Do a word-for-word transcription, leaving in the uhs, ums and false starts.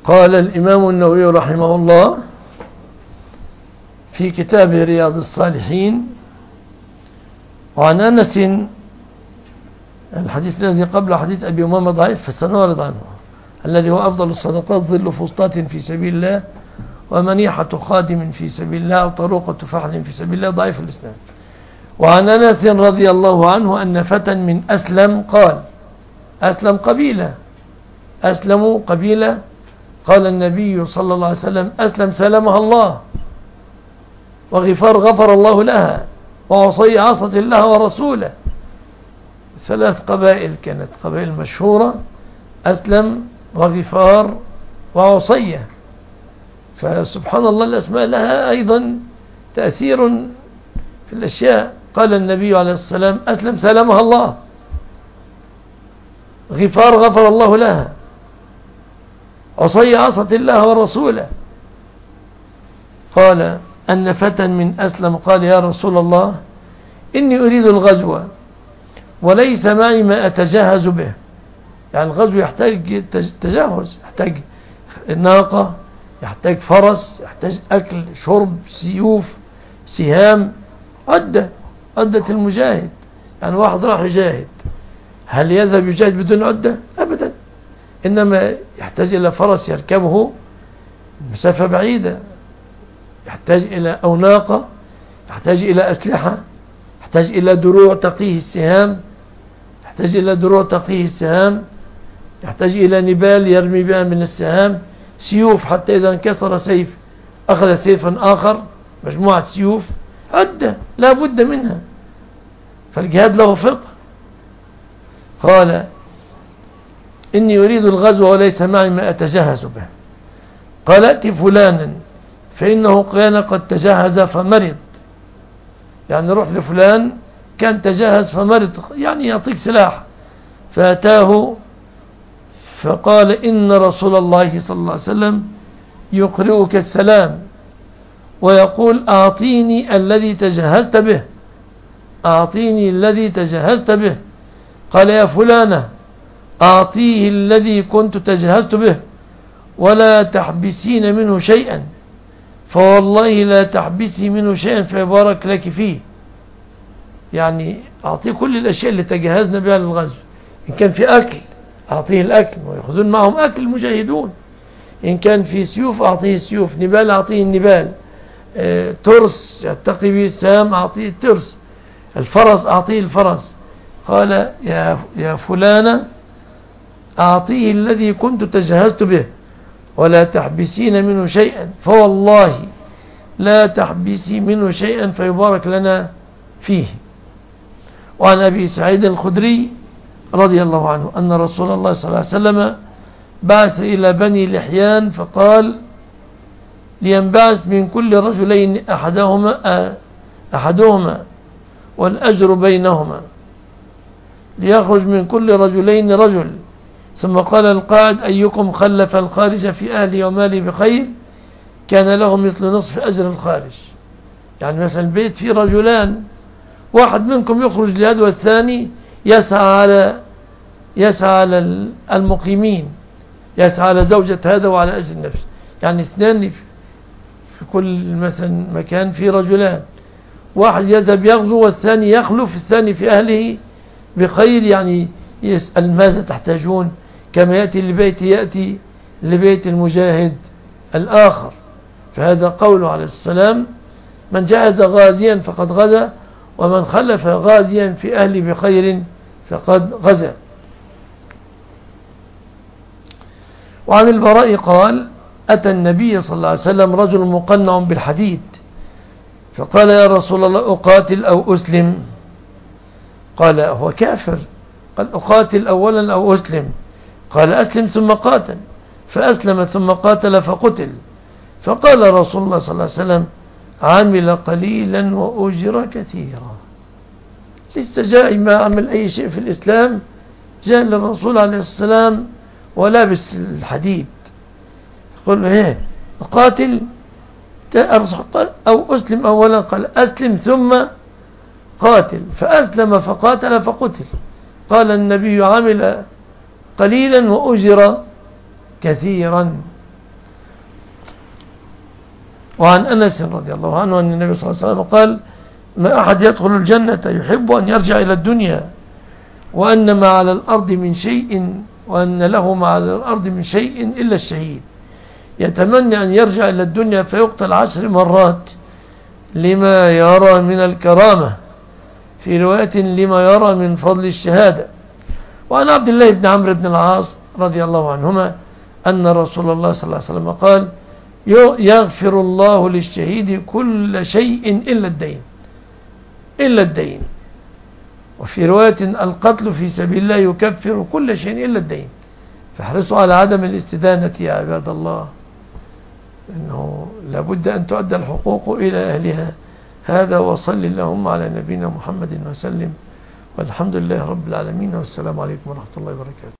قال الإمام النووي رحمه الله في كتاب رياض الصالحين: وعن أنس، الحديث الذي قبل حديث أبي أمامة ضعيف فسنعرض عنه، الذي هو أفضل الصدقات ظل فسطاط في سبيل الله ومنيحة خادم في سبيل الله وطروقة فحل في سبيل الله، ضعيف الإسلام. وعن أنس رضي الله عنه أن فتى من أسلم قال، أسلم قبيلة، أسلموا قبيلة، قال النبي صلى الله عليه وسلم: أسلم سلمها الله، وغفار غفر الله لها، وعصي عصت الله ورسوله. ثلاث قبائل كانت قبائل مشهورة: أسلم وغفار وعصية. فسبحان الله الأسماء لها أيضا تأثير في الأشياء. قال النبي عليه الصلاة والسلام: أسلم سلمها الله، غفار غفر الله لها، عصي عصت الله ورسوله. قال أن فتى من أسلم قال: يا رسول الله، إني أريد الغزو وليس معي ما أتجهز به. يعني الغزو يحتاج تجهز، يحتاج ناقة، يحتاج فرس، يحتاج أكل شرب سيوف سهام، عدة عدة المجاهد. يعني واحد راح يجاهد، هل يذهب يجاهد بدون عدة؟ أبدا، إنما يحتاج إلى فرس يركبه مسافة بعيدة، يحتاج إلى أو ناقة، يحتاج إلى أسلحة، يحتاج إلى دروع تقيه السهام، يحتاج إلى دروع تقيه السهام، يحتاج إلى نبال يرمي بها من السهام، سيوف حتى إذا انكسر سيف أخذ سيفا آخر، مجموعة سيوف، عدة لا بد منها. فالجهاد له فقه. قال: إني أريد الغزو وليس معي ما أتجهز به. قال: ائت فلانا فإنه كان قد تجهز فمرض. يعني روح لفلان كان تجهز فمرض، يعني يعطيك سلاح. فأتاه فقال: إن رسول الله صلى الله عليه وسلم يقرئك السلام ويقول: أعطيني الذي تجهزت به، أعطيني الذي تجهزت به. قال: يا فلانة، أعطيه الذي كنت تجهزت به ولا تحبسين منه شيئا، فوالله لا تحبسي منه شيئا فيبارك لك فيه. يعني أعطيه كل الأشياء اللي تجهزنا بها للغزو. إن كان في أكل أعطيه الأكل، ويأخذون معهم أكل المجاهدون. إن كان في سيوف أعطيه السيوف، نبال أعطيه النبال، اه ترس يتقي به السهام أعطيه الترس، الفرس أعطيه الفرس. قال: يا يا فلانة، أعطيه الذي كنت تجهزت به ولا تحبسين منه شيئا، فوالله لا تحبسي منه شيئا فيبارك لنا فيه. وعن أبي سعيد الخدري رضي الله عنه أن رسول الله صلى الله عليه وسلم بعث إلى بني لحيان فقال: لينبعث من كل رجلين أحدهما أحدهما والأجر بينهما، ليخرج من كل رجلين رجل. ثم قال القائد: أيكم خلف الخارج في أهله وماله بخير كان له مثل نصف أجر الخارج. يعني مثلا البيت فيه رجلان، واحد منكم يخرج لهذا والثاني يسعى على يسعى على المقيمين، يسعى على زوجة هذا وعلى أجر نفسه. يعني اثنان في كل مثلا مكان فيه رجلان، واحد يذهب يغزو والثاني يخلف الثاني في أهله بخير، يعني يسأل ماذا تحتاجون، كما يأتي لبيت يأتي لبيت المجاهد الآخر. فهذا قوله عليه السلام: من جهز غازيا فقد غزا، ومن خلف غازيا في أهله بخير فقد غزا. وعن البراء قال: أتى النبي صلى الله عليه وسلم رجل مقنع بالحديد فقال: يا رسول الله، أقاتل أو أسلم؟ قال: هو كافر. قال: أقاتل أولا أو أسلم؟ قال: أسلم ثم قاتل. فأسلم ثم قاتل فقتل. فقال رسول الله صلى الله عليه وسلم: عمل قليلا وأجر كثيرا. لسه جاء ما عمل أي شيء في الإسلام، جاء للرسول عليه السلام ولابس الحديد، يقول له: ايه قاتل أو أسلم أولا؟ قال: أسلم ثم قاتل. فأسلم فقاتل فقتل. قال النبي: عمل قليلا وأجر كثيرا. وعن أنس رضي الله عنه أن النبي صلى الله عليه وسلم قال ما أحد يدخل الجنة يحب أن يرجع إلى الدنيا وأن ما على الأرض من شيء وأن له ما على الأرض من شيء إلا الشهيد يتمنى أن يرجع إلى الدنيا فيقتل عشر مرات لما يرى من الكرامة في رواية لما يرى من فضل الشهادة. وعن عبد الله بن عمرو بن العاص رضي الله عنهما أن رسول الله صلى الله عليه وسلم قال يغفر الله للشهيد كل شيء إلا الدين إلا الدين. وفي رواية القتل في سبيل الله يكفر كل شيء إلا الدين. فاحرصوا على عدم الاستدانة يا عباد الله، إنه لابد أن تؤدى الحقوق إلى أهلها. هذا وصل اللهم على نبينا محمد وسلم، والحمد لله رب العالمين، والسلام عليكم ورحمة الله وبركاته.